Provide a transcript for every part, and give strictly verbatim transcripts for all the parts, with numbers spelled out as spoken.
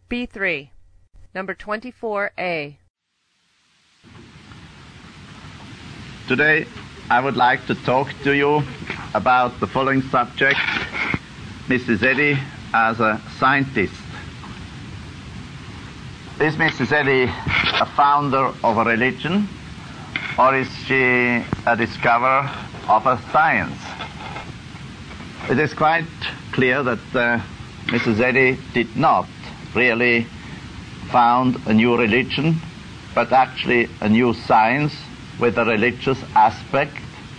B three, number twenty-four A. Today I would like to talk to you about the following subject: Missus Eddy as a scientist. Is Missus Eddy a founder of a religion, or is she a discoverer of a science? It is quite clear that uh, Missus Eddy did not really found a new religion, but actually a new science with a religious aspect,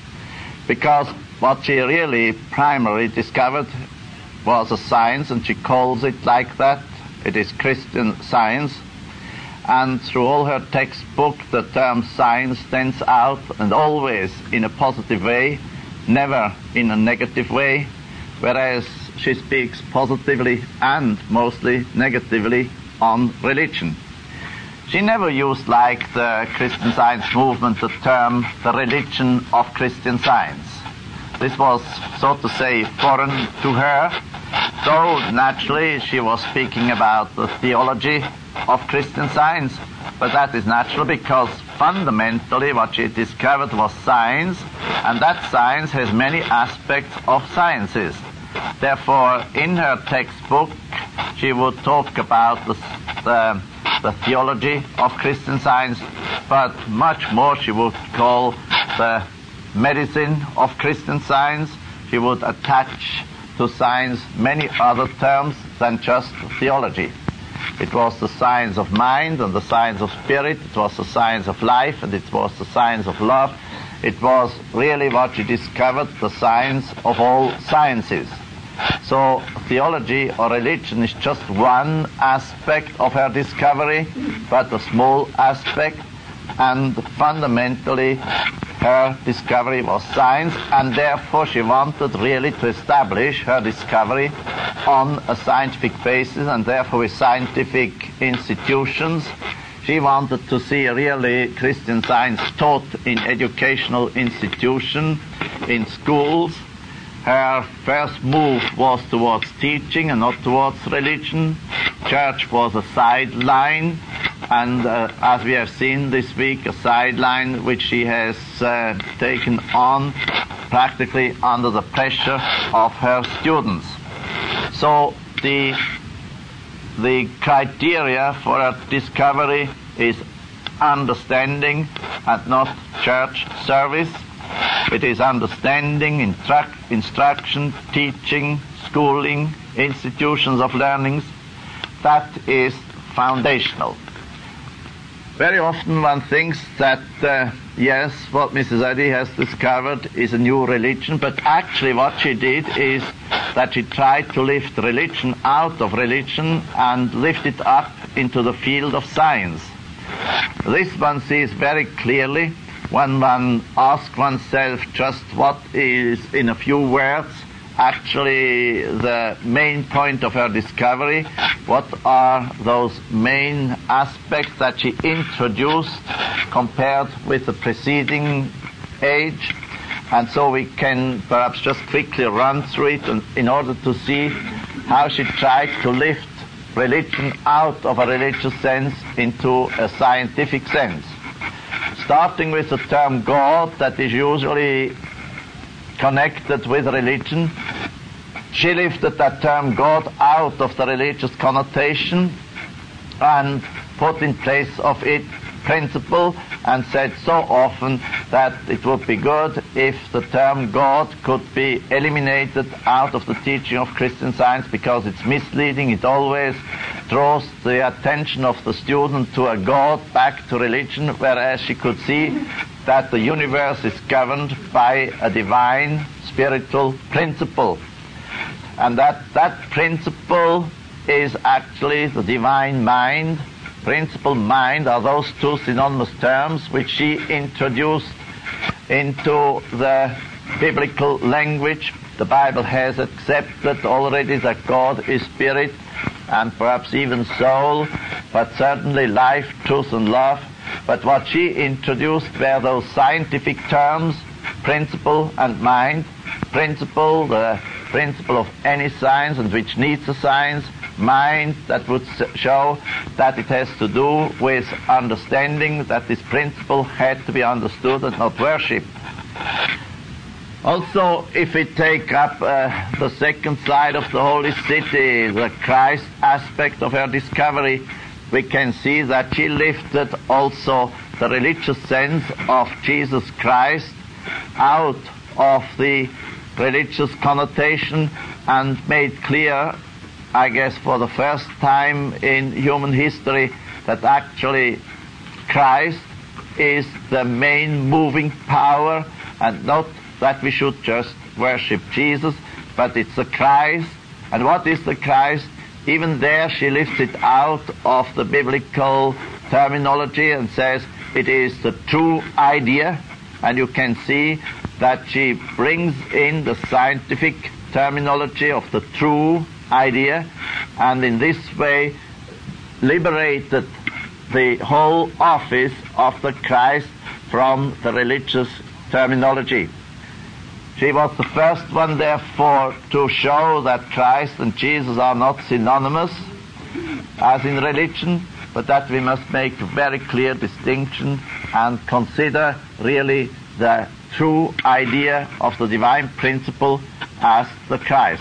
because what she really primarily discovered was a science, and she calls it like that. It is Christian Science, and through all her textbook the term science stands out, and always in a positive way, never in a negative way, whereas she speaks positively and mostly negatively on religion. She never used, like the Christian Science movement, the term the religion of Christian Science. This was, so to say, foreign to her, though naturally she was speaking about the theology of Christian Science, but that is natural because fundamentally what she discovered was science, and that science has many aspects of sciences. Therefore, in her textbook, she would talk about the, the, the theology of Christian Science, but much more she would call the medicine of Christian Science. She would attach to science many other terms than just theology. It was the science of mind and the science of spirit. It was the science of life, and it was the science of love. It was really what she discovered, the science of all sciences. So theology or religion is just one aspect of her discovery, but a small aspect, and fundamentally her discovery was science, and therefore she wanted really to establish her discovery on a scientific basis, and therefore with scientific institutions. She wanted to see really Christian Science taught in educational institutions, in schools. Her first move was towards teaching and not towards religion. Church was a sideline, and uh, as we have seen this week, a sideline which she has uh, taken on practically under the pressure of her students. So the, the criteria for her discovery is understanding and not church service. It is understanding, instruct, instruction, teaching, schooling, institutions of learnings. That is foundational. Very often one thinks that, uh, yes, what Missus Eddy has discovered is a new religion, but actually what she did is that she tried to lift religion out of religion and lift it up into the field of science. This one sees very clearly when one asks oneself just what is, in a few words, actually the main point of her discovery. What are those main aspects that she introduced compared with the preceding age? And so we can perhaps just quickly run through it in, in order to see how she tried to lift religion out of a religious sense into a scientific sense. Starting with the term God, that is usually connected with religion, she lifted that term God out of the religious connotation and put in place of it principle, and said so often that it would be good if the term God could be eliminated out of the teaching of Christian Science, because it's misleading. It always draws the attention of the student to a God, back to religion, whereas she could see that the universe is governed by a divine spiritual principle, and that that principle is actually the divine mind. Principle, mind are those two synonymous terms which she introduced into the biblical language. The Bible has accepted already that God is spirit, and perhaps even soul, but certainly life, truth and love. But what she introduced were those scientific terms, principle and mind. Principle, the principle of any science, and which needs a science. mind that would show that it has to do with understanding that this principle had to be understood and not worshipped. Also, if we take up uh, the second slide of the Holy City, the Christ aspect of her discovery, we can see that she lifted also the religious sense of Jesus Christ out of the religious connotation and made clear, I guess for the first time in human history, that actually Christ is the main moving power, and not that we should just worship Jesus, but it's the Christ. And what is the Christ? Even there she lifts it out of the biblical terminology and says it is the true idea, and you can see that she brings in the scientific terminology of the true idea, and in this way liberated the whole office of the Christ from the religious terminology. She was the first one, therefore, to show that Christ and Jesus are not synonymous, as in religion, but that we must make a very clear distinction and consider really the true idea of the divine principle as the Christ.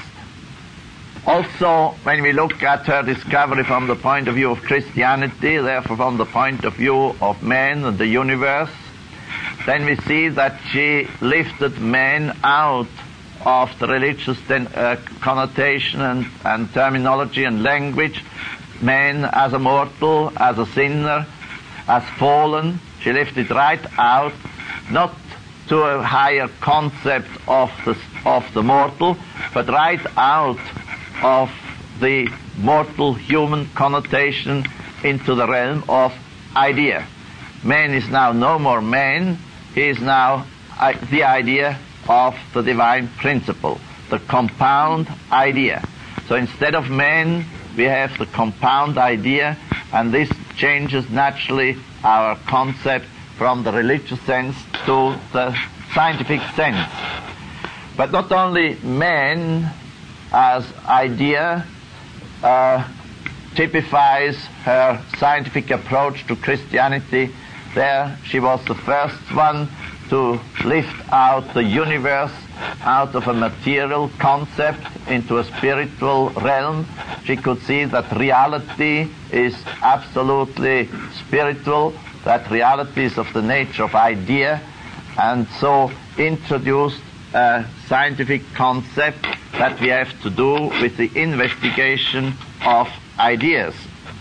Also, when we look at her discovery from the point of view of Christianity, therefore from the point of view of man and the universe, then we see that she lifted man out of the religious ten, uh, connotation and, and terminology and language, man as a mortal, as a sinner, as fallen. She lifted right out, not to a higher concept of the, of the mortal, but right out of the mortal human connotation into the realm of idea. Man is now no more man, he is now uh, the idea of the divine principle, the compound idea. So instead of man, we have the compound idea, and this changes naturally our concept from the religious sense to the scientific sense. But not only man as idea uh, typifies her scientific approach to Christianity. There she was the first one to lift out the universe out of a material concept into a spiritual realm. She could see that reality is absolutely spiritual, that reality is of the nature of idea, and so introduced a scientific concept that we have to do with the investigation of ideas.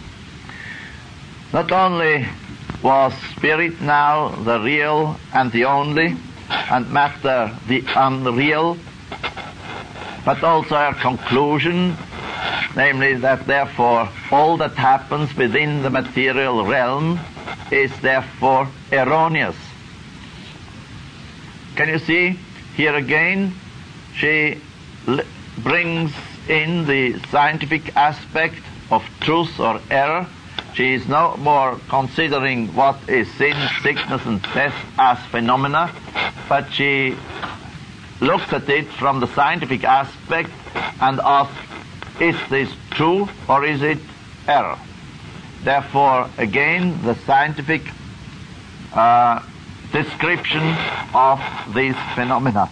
Not only was spirit now the real and the only, and matter the unreal, but also her conclusion, namely that therefore all that happens within the material realm is therefore erroneous. Can you see here again she l- brings in the scientific aspect of truth or error. She is no more considering what is sin, sickness and death as phenomena, but she looks at it from the scientific aspect and asks, is this true or is it error? Therefore, again, the scientific uh, description of these phenomena.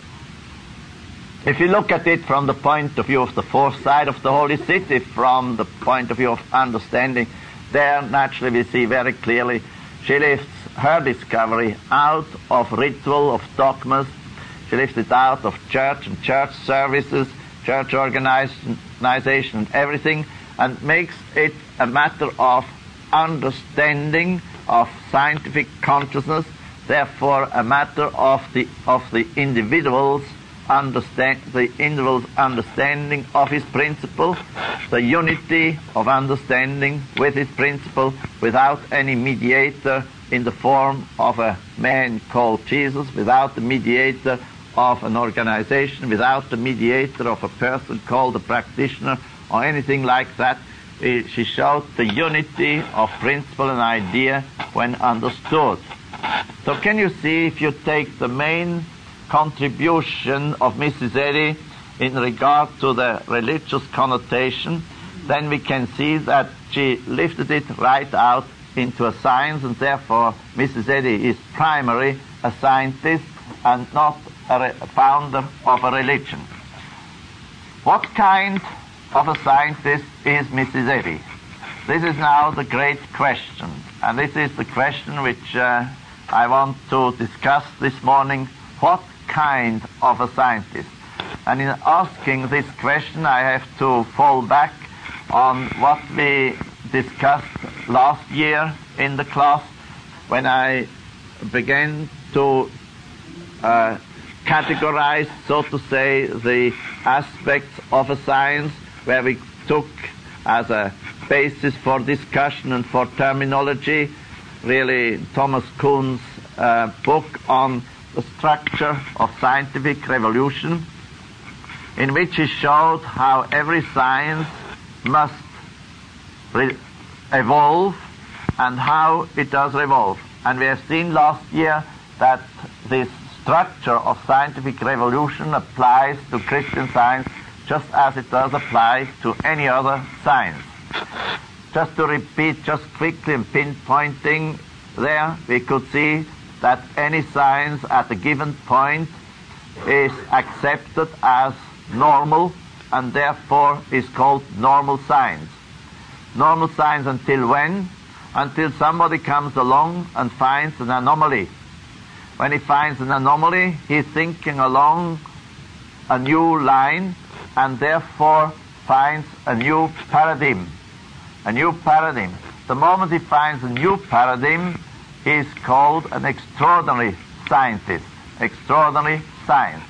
If you look at it from the point of view of the fourth side of the Holy City, from the point of view of understanding, there naturally we see very clearly she lifts her discovery out of ritual, of dogmas. She lifts it out of church and church services, church organization and everything, and makes it a matter of understanding of scientific consciousness, therefore a matter of the of the individual's understand the individual's understanding of his principle, the unity of understanding with his principle without any mediator in the form of a man called Jesus, without the mediator of an organization, without the mediator of a person called a practitioner or anything like that. She showed the unity of principle and idea when understood. So can you see, if you take the main contribution of Missus Eddy in regard to the religious connotation, then we can see that she lifted it right out into a science, and therefore Missus Eddy is primarily a scientist and not a, re- a founder of a religion. What kind of a scientist is Missus Eddy? This is now the great question, and this is the question which uh, I want to discuss this morning. What kind of a scientist? And in asking this question, I have to fall back on what we discussed last year in the class when I began to uh, categorize, so to say, the aspects of a science, where we took as a basis for discussion and for terminology really Thomas Kuhn's uh, book on the structure of scientific revolution, in which he showed how every science must re- evolve and how it does evolve. And we have seen last year that this structure of scientific revolution applies to Christian Science just as it does apply to any other science. Just to repeat, just quickly and pinpointing there, we could see that any science at a given point is accepted as normal and therefore is called normal science. Normal science until when? Until somebody comes along and finds an anomaly. When he finds an anomaly, he's thinking along a new line and therefore finds a new paradigm. A new paradigm. The moment he finds a new paradigm, he is called an extraordinary scientist. Extraordinary science.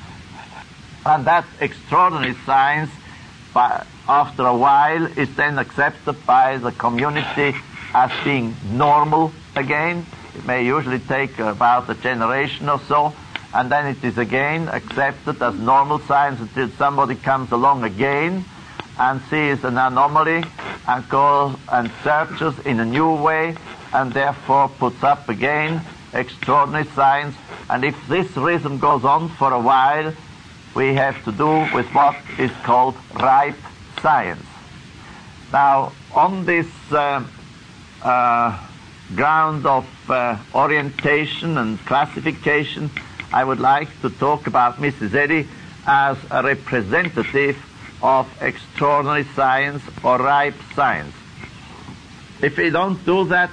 And that extraordinary science, by, after a while, is then accepted by the community as being normal again. It may usually take about a generation or so, and then it is again accepted as normal science until somebody comes along again and sees an anomaly and goes and searches in a new way and therefore puts up again extraordinary science. And if this rhythm goes on for a while, we have to do with what is called ripe science. Now, on this uh, uh, ground of uh, orientation and classification, I would like to talk about Missus Eddy as a representative of extraordinary science or ripe science. If we don't do that,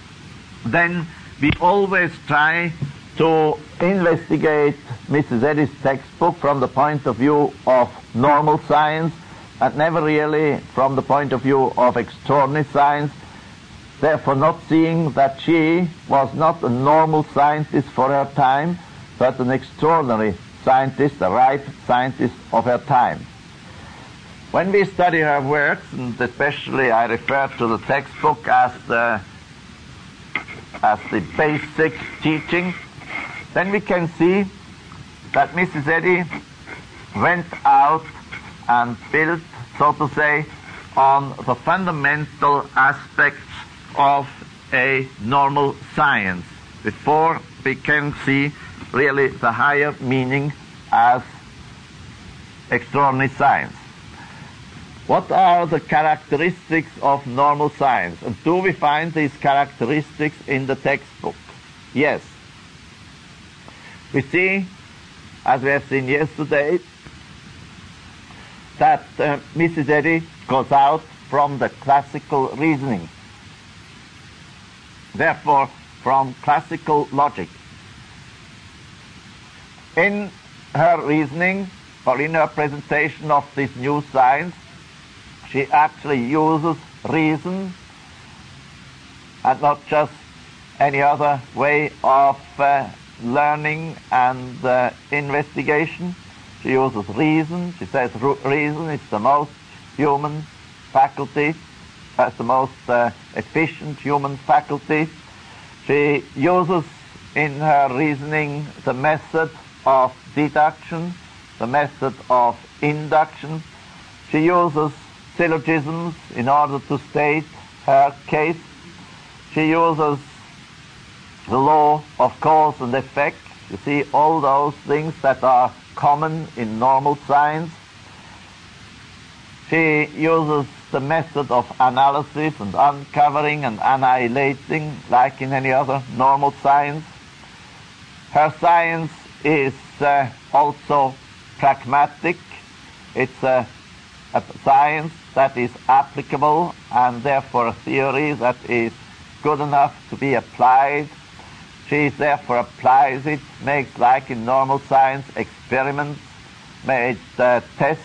then we always try to investigate Missus Eddy's textbook from the point of view of normal science and never really from the point of view of extraordinary science, therefore not seeing that she was not a normal scientist for her time, but an extraordinary scientist, a ripe scientist of her time. When we study her works, and especially I refer to the textbook as the, as the basic teaching, then we can see that Missus Eddy went out and built, so to say, on the fundamental aspects of a normal science before we can see really the higher meaning as extraordinary science. What are the characteristics of normal science? And do we find these characteristics in the textbook? Yes. We see, as we have seen yesterday, that uh, Missus Eddy goes out from the classical reasoning, therefore from classical logic. In her reasoning, or in her presentation of this new science, she actually uses reason and not just any other way of uh, learning and uh, investigation. She uses reason. She says reason is the most human faculty, that's the most uh, efficient human faculty. She uses in her reasoning the method of deduction, the method of induction. She uses syllogisms in order to state her case. She uses the law of cause and effect. You see, all those things that are common in normal science. She uses the method of analysis and uncovering and annihilating like in any other normal science. Her science is uh, also pragmatic. It's a, a science that is applicable and therefore a theory that is good enough to be applied. She therefore applies it, makes, like in normal science, experiments, made uh, tests,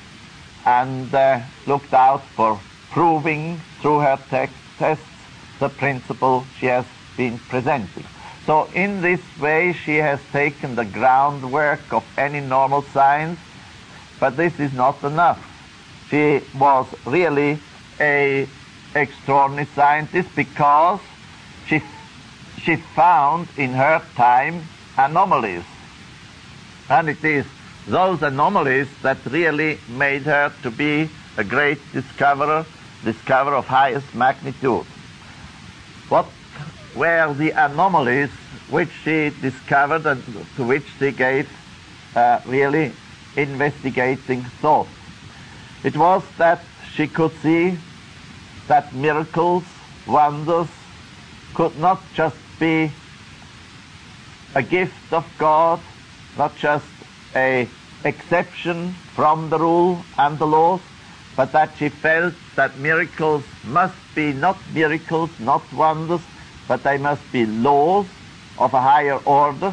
and uh, looked out for proving through her te- tests the principle she has been presenting. So in this way she has taken the groundwork of any normal science, but this is not enough. She was really a extraordinary scientist because she she found in her time anomalies. And it is those anomalies that really made her to be a great discoverer, discoverer of highest magnitude. What were the anomalies which she discovered and to which she gave uh, really investigating thought? It was that she could see that miracles, wonders, could not just be a gift of God, not just a exception from the rule and the laws, but that she felt that miracles must be not miracles, not wonders, but they must be laws of a higher order,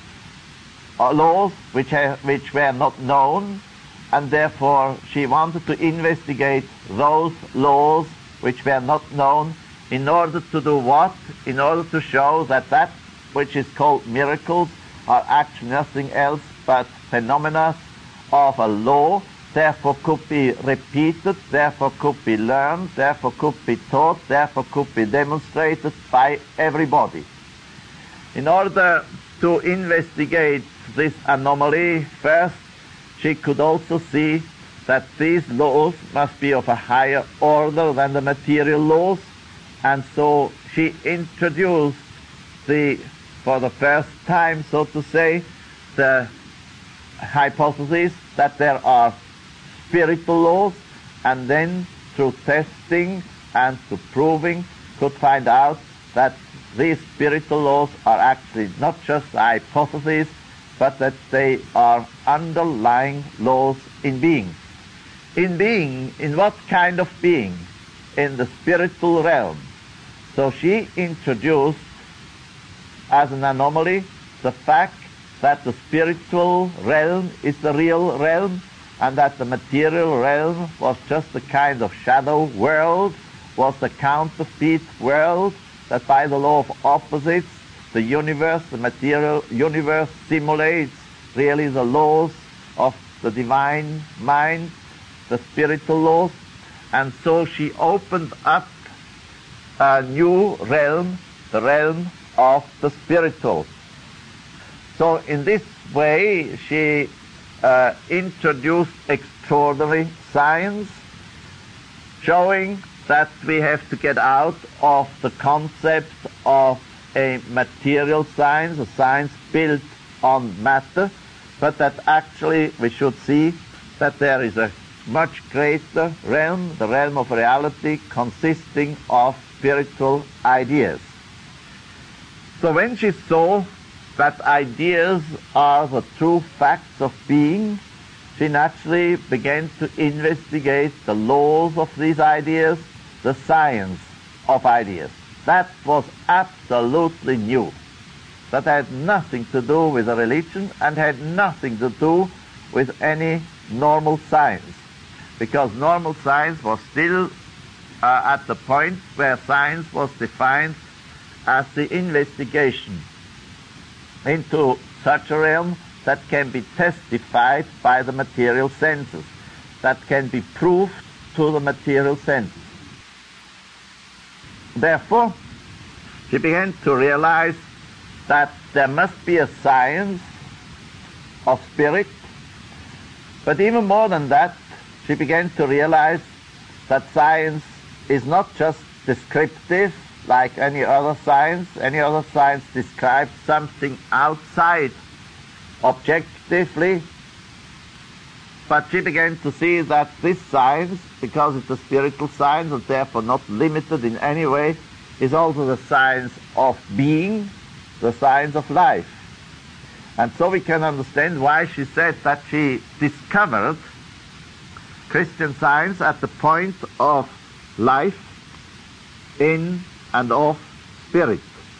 or laws which, ha- which were not known, and therefore she wanted to investigate those laws which were not known in order to do what? In order to show that that which is called miracles are actually nothing else but phenomena of a law, therefore could be repeated, therefore could be learned, therefore could be taught, therefore could be demonstrated by everybody. In order to investigate this anomaly, first she could also see that these laws must be of a higher order than the material laws, and so she introduced the, for the first time, so to say, the hypothesis that there are spiritual laws, and then through testing and through proving could find out that these spiritual laws are actually not just hypotheses, but that they are underlying laws in being. In being, in what kind of being? In the spiritual realm. So she introduced as an anomaly the fact that the spiritual realm is the real realm, and that the material realm was just a kind of shadow world, was the counterfeit world, that by the law of opposites, the universe, the material universe, simulates really the laws of the divine mind, the spiritual laws. And so she opened up a new realm, the realm of the spiritual. So in this way she uh, introduced extraordinary science, showing that we have to get out of the concept of a material science, a science built on matter, but that actually we should see that there is a much greater realm, the realm of reality, consisting of spiritual ideas. So when she saw that ideas are the true facts of being, she naturally began to investigate the laws of these ideas, the science of ideas. That was absolutely new. That had nothing to do with a religion and had nothing to do with any normal science, because normal science was still uh, at the point where science was defined as the investigation into such a realm that can be testified by the material senses, that can be proved to the material senses. Therefore, she began to realize that there must be a science of spirit, but even more than that, she began to realize that science is not just descriptive like any other science. Any other science describes something outside objectively, but she began to see that this science, because it's a spiritual science and therefore not limited in any way, is also the science of being, the science of life. And so we can understand why she said that she discovered Christian Science at the point of life, in and of spirit.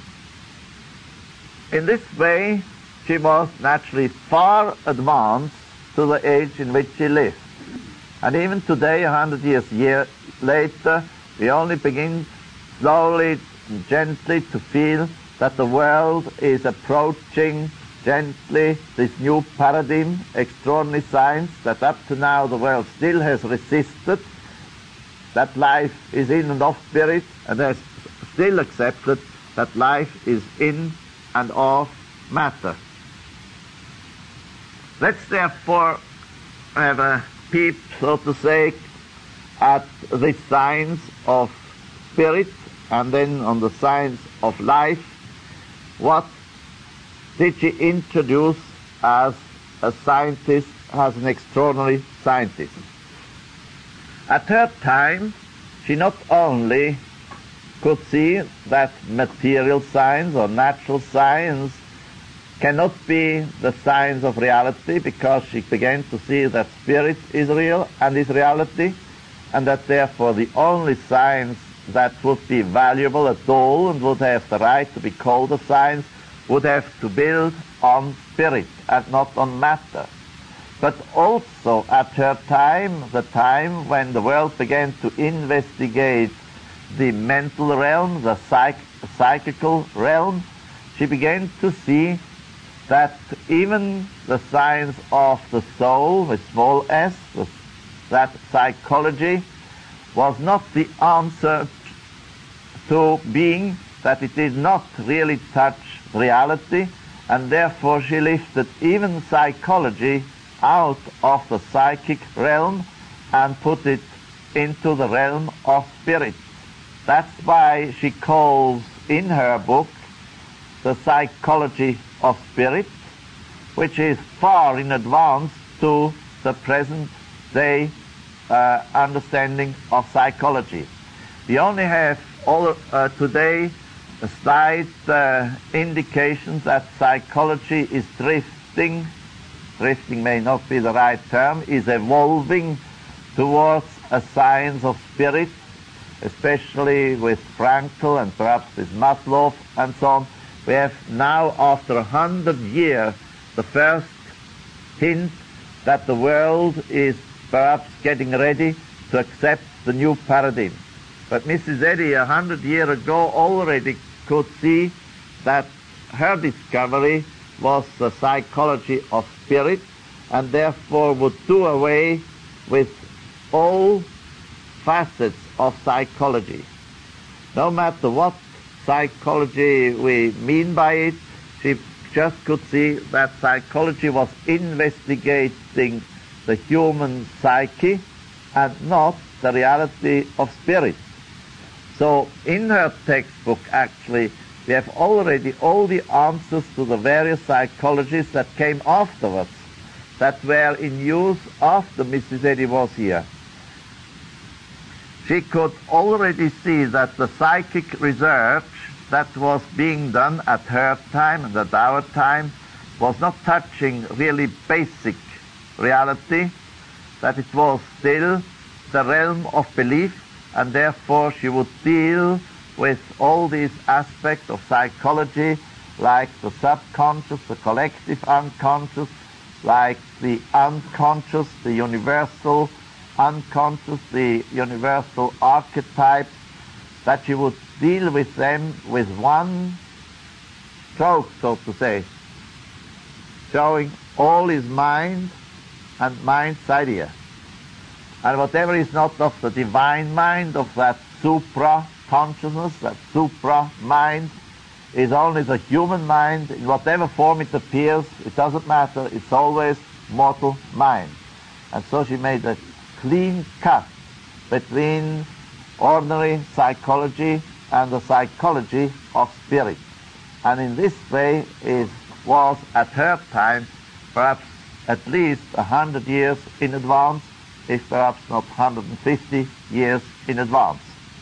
In this way, she was naturally far advanced to the age in which she lived. And even today, a hundred years year later, we only begin slowly and gently to feel that the world is approaching gently this new paradigm, extraordinary science, that up to now the world still has resisted, that life is in and of spirit, and has still accepted that life is in and of matter. Let's therefore have a peep, so to say, at the science of spirit and then on the science of life. What did she introduce as a scientist, as an extraordinary scientist? At her time, she not only could see that material science or natural science cannot be the science of reality, because she began to see that spirit is real and is reality, and that therefore the only science that would be valuable at all and would have the right to be called a science would have to build on spirit and not on matter. But also at her time, the time when the world began to investigate the mental realm, the psych psychical realm, she began to see that even the science of the soul, with small s, that psychology, was not the answer to being, that it did not really touch reality, and therefore she lifted even psychology out of the psychic realm and put it into the realm of spirit. That's why she calls in her book the psychology of spirit, which is far in advance to the present day uh, understanding of psychology. We only have all uh, today a slight uh, indications that psychology is drifting, drifting may not be the right term, is evolving towards a science of spirit, especially with Frankl and perhaps with Maslow and so on. We have now, after a hundred years, the first hint that the world is perhaps getting ready to accept the new paradigm. But Missus Eddy, a hundred years ago, already could see that her discovery was the psychology of spirit, and therefore would do away with all facets of psychology. No matter what psychology we mean by it, she just could see that psychology was investigating the human psyche and not the reality of spirit. So in her textbook, actually, we have already all the answers to the various psychologies that came afterwards, that were in use after Missus Eddy was here. She could already see that the psychic research that was being done at her time and at our time was not touching really basic reality, that it was still the realm of belief, and therefore she would deal with all these aspects of psychology, like the subconscious, the collective unconscious, like the unconscious, the universal unconscious, the universal archetypes, that she would deal with them with one stroke, so to say, showing all is mind and mind's idea. And whatever is not of the divine mind, of that supra-consciousness, that supra-mind, is only the human mind. In whatever form it appears, it doesn't matter, it's always mortal mind. And so she made a clean cut between ordinary psychology and the psychology of spirit. And in this way it was, at her time, perhaps at least one hundred years in advance, if perhaps not one hundred fifty years in advance.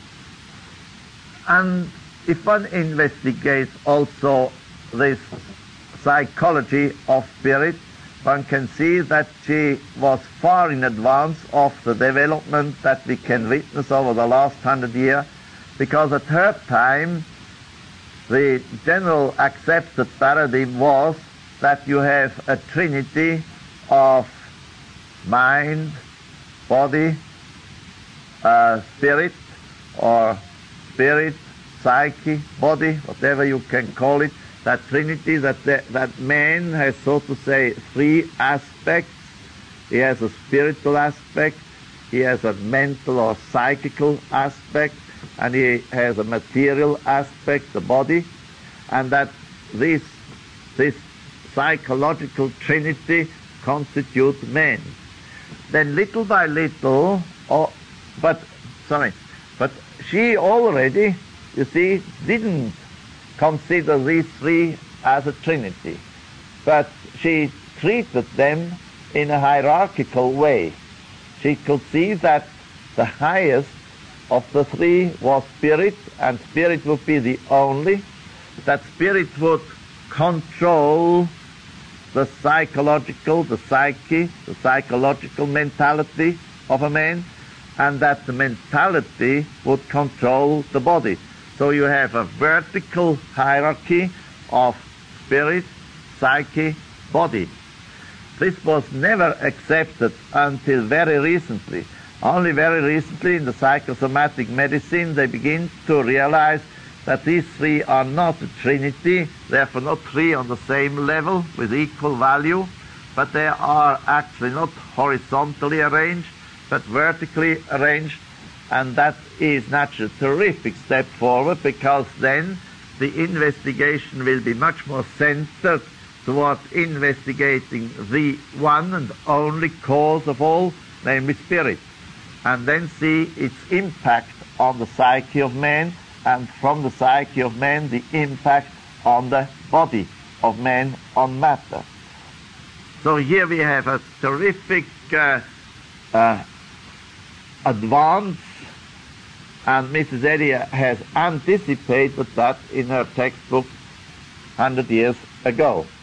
And if one investigates also this psychology of spirit, one can see that she was far in advance of the development that we can witness over the last hundred years, because at her time the general accepted paradigm was that you have a trinity of mind, body, uh, spirit, or spirit, psyche, body, whatever you can call it, that trinity, that, the, that man has, so to say, three aspects. He has a spiritual aspect, he has a mental or psychical aspect, and he has a material aspect, the body, and that this, this psychological trinity constitutes man. Then little by little, oh, but, sorry, but she already, you see, didn't consider these three as a trinity, but she treated them in a hierarchical way. She could see that the highest of the three was spirit, and spirit would be the only, that spirit would control the psychological, the psyche, the psychological mentality of a man, and that the mentality would control the body. So you have a vertical hierarchy of spirit, psyche, body. This was never accepted until very recently. Only very recently in the psychosomatic medicine they begin to realize that these three are not a trinity, therefore not three on the same level with equal value, but they are actually not horizontally arranged, but vertically arranged, and that is naturally a terrific step forward, because then the investigation will be much more centered towards investigating the one and only cause of all, namely spirit, and then see its impact on the psyche of man, and from the psyche of man the impact on the body of man, on matter. So here we have a terrific uh, uh, advance, and Missus Eddy has anticipated that in her textbook one hundred years ago.